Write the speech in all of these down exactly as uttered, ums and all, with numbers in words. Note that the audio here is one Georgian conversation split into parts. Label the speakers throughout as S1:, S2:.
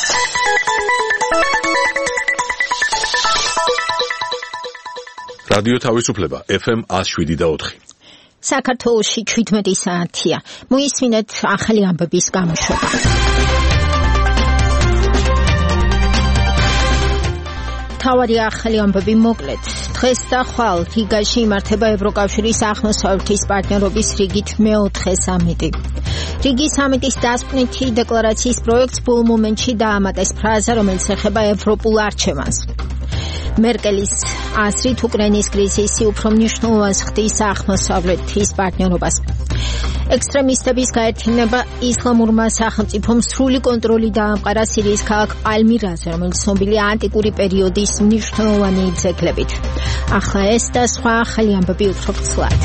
S1: რადიო თავისუფლება ეფ ემ one oh seven და four.
S2: საქართველოში seventeen საათია. მოისმინეთ ახალი ამბების გამოშვება. თავარი ახალი ამბები მოკლედ. დღეს და ხვალ რიგაში იმართება ევროკავშირის აღმოსავლეთის პარტნიორობის რიგით მეოთხე სამიტი. რიგის სამიტის დასკვნითი დეკლარაციის პროექტს ბოლო მომენტში დაამატეს ფრაზა, რომელიც ეხება ევროპულ არჩევანს. მერკელის აზრით უკრაინის კრიზისი უფრო მნიშვნელოვანს ხდის აღმოსავლეთის პარტნიორობას. ექსტრემისტების გაერთიანება ისლამურმა სახელმწიფომ სრული კონტროლი დაამყარა სირიის ქალაქ პალმირაზე, რომელიც ცნობილია ანტიკური პერიოდის მნიშვნელოვანი ძეგლებით. ახლა ეს და სხვა ახალი ამბები უფრო ვრცლად.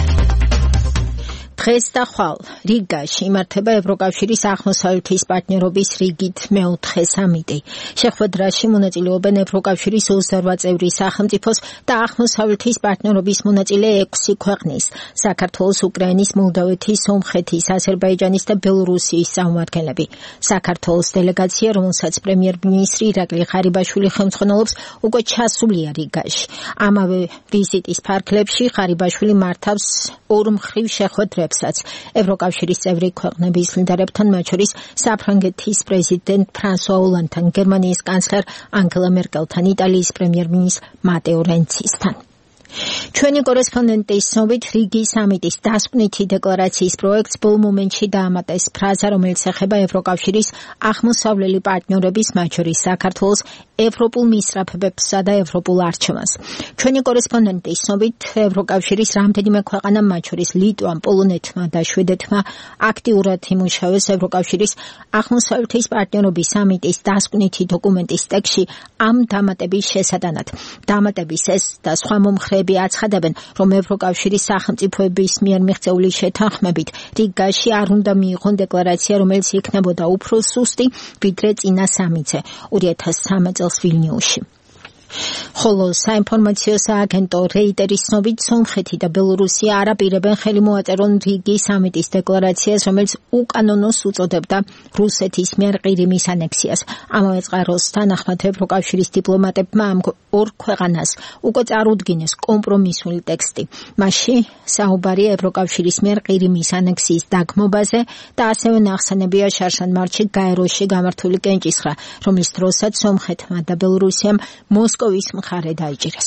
S2: დღეს და ხვალ რიგაში იმართება ევროკავშირის აღმოსავლეთის პარტნიორობის რიგით მეოთხე სამიტი. შეხვედრაში მონაწილეობენ ევროკავშირის ოცდაორ წევრი სახელმწიფოს და აღმოსავლეთის პარტნიორობის მონაწილე ექვსი ქვეყნის: საქართველოს, უკრაინის, მოლდავეთის, სომხეთის, აზერბაიჯანის და ბელორუსიის წარმომადგენლები. საქართველოს დელეგაცია, რომელსაც პრემიერ-მინისტრი ირაკლი ღარიბაშვილი ხელმძღვანელობს, უკვე ჩასულია რიგაში. ამავე ვიზიტის ფარგლებში ღარიბაშვილი მართავს ორ მხრივ შეხვედრებს ევროკავშირის წევრი ქვეყნების ლიდერებთან, მათ შორის საფრანგეთის პრეზიდენტ ფრანსუა ოლანდთან, გერმანიის კანცლერ ანგელა მერკელთან, იტალიის პრემიერ-მინისტრ მატეო რენცისთან. ჩვენი კორესპონდენტის ცნობით რიგის სამიტის დასკვნითი დეკლარაციის პროექტს ბოლო მომენტში დაამატეს ფრაზა, რომელიც ეხება ევროკავშირის აღმოსავლელი პარტნიორების, მათ შორის საქართველოს ევროპულ მისწრაფებებსა და ევროპულ არჩევანს. ჩვენი კორესპონდენტის ცნობით ევროკავშირის რამდენიმე ქვეყანა, მათ შორის ლიტვამ, პოლონეთმა და შვედეთმა აქტიურად იმუშავეს ევროკავშირის აღმოსავლეთის პარტნიორობის სამიტის დასკვნითი დოკუმენტის ტექსტში ამ დამატების შესატანად. დამატების ეს და სხვა მომხრეები აცხადებენ, რომ ევროკავშირის სახელმწიფოების მიერ მიღწეული შეთანხმებით რიგაში არ უნდა მიიღონ დეკლარაცია, რომელიც იქნებოდა უფრო სუსტი ვიდრე წინა სამიტზე ორი ათას სამი წელს ვილნიუსში. ხოლო საინფორმაციო სააგენტო რეიტერის ცნობით სომხეთი და ბელორუსია არ აპირებენ ხელი მოაწერონ რიგის სამიტის დეკლარაციას, რომელიც უკანონოს უწოდებდა რუსეთის მიერ ყირიმის ანექსიას. ამავე წყაროს თანახმად ევროკავშირის დიპლომატებმა ამ ორ ქვეყანას უკვე წარუდგინეს კომპრომისული ტექსტი. მასში საუბარია ევროკავშირის მიერ ყირიმის ანექსიის დაგმობაზე და ასევე ნახსენებია შარშან მარტში გაეროში გამართული კენჭისხრა, რომლის დროსაც სომხეთმა და ბელორუსიამ მოსკოვის მხარე დაიჭირეს.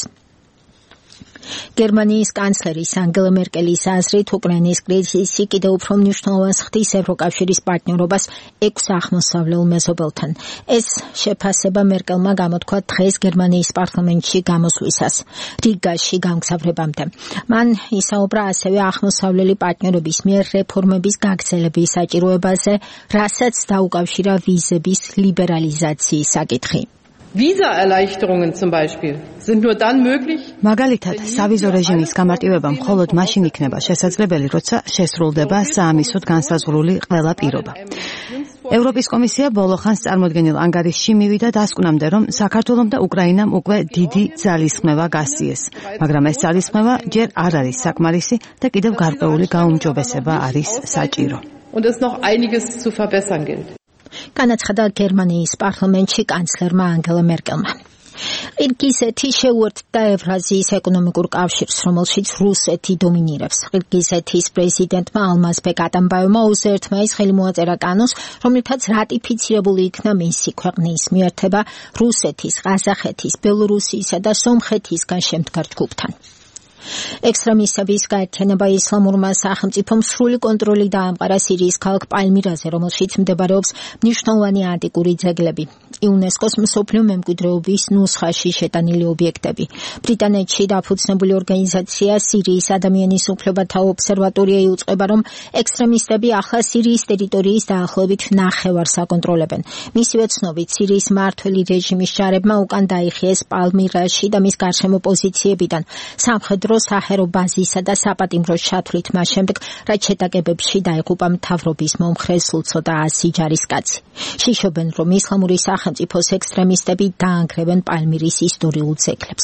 S2: გერმანიის კანცლერის ანგელა მერკელის აზრით უკრაინის კრიზისი კიდევ უფრო მნიშვნელოვანს ხდის ევროკავშირის პარტნიორობას ექვს აღმოსავლელ მეზობელთან. ეს შეფასება მერკელმა გამოთქვა დღეს გერმანიის პარლამენტში გამოსვლისას რიგაში გამგზავრებამდე. მან ისაუბრა ასევე აღმოსავლელი პარტნიორების მიერ რეფორმების გაგრძელების საჭიროებაზე, რასაც დაუკავშირა ვიზების ლიბერალიზაციის საკითხი.
S3: Visa-Erleichterungen zum Beispiel sind nur dann möglich.
S4: მაგალითად, სავიზო რეჟიმის გამარტივება მხოლოდ მაშინ იქნება შესაძლებელი, როცა შესრულდება საამისოდ განსაზღვრული ყველა პირობა. ევროპის კომისია ბოლო ხანს წარმოდგენილ ანგარიშში მივიდა დასკვნამდე, რომ საქართველომ და უკრაინამ უკვე დიდი ძალისხმევა გასწიეს, მაგრამ ეს ძალისხმევა ჯერ არ არის საკმარისი და კიდევ გარკვეული გაუმჯობესება არის საჭირო.
S3: Und es noch einiges zu verbessern gilt.
S2: განაცხადა გერმანიის პარლამენტში კანცლერმა ანგელა მერკელმა. ყირგიზეთი შეუერთდა ევრაზიის ეკონომიკურ კავშირს, რომელშიც რუსეთი დომინირებს. ყირგიზეთის პრეზიდენტმა ალმაზბეკ ატამბაევმა ოცდაერთი მაისს ხელი მოაწერა კანონს, რომლითაც რატიფიცირებული იქნა მისი ქვეყნის მიერთება რუსეთის, ყაზახეთის, ბელორუსიისა და სომხეთისგან შემდგარ ჯგუფთან. ექსტრემისტების გაერთიანება ისლამურმა სახელმწიფომ სრული კონტროლი დაამყარა სირიის ქალაქ პალმირაზე, რომელშიც მდებარობს მნიშვნელოვანი ანტიკური ძეგლები. იუნესკოს მსოფლიო მემკვიდრეობის ნუსხაში შეტანილი ობიექტები. ბრიტანეთში დაფუძნებული ორგანიზაცია სირიის ადამიანის უფლებათა ობსერვატორია იუწყება, რომ ექსტრემისტები ახლა სირიის ტერიტორიის დაახლოებით ნახევარს აკონტროლებენ. მისივე ცნობით, სირიის მმართველი რეჟიმის ჯარებმა უკან დაიხიეს პალმირაში და მის გარშემო პოზიციებიდან სამხედრო საჰერო ბაზისა და საპატიმროს ჩათვლით მას შემდეგ, რაც შეტაკებებში დაიღუპა მთავრობის მომხრე სულ ცოტა ასი ჯარისკაცი. შიშობენ, რომ ისლამური სახელმწიფოს ექსტრემისტები დაანგრევენ პალმირის ისტორიულ ძეგლებს.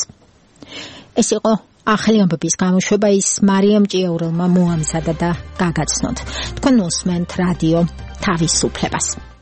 S2: ეს იყო ახალი ამბების გამოშვება, ის მარიამ ჭიაურელმა მოამზადა და გაგაცნოთ. თქვენ უსმენთ რადიო თავისუფლებას.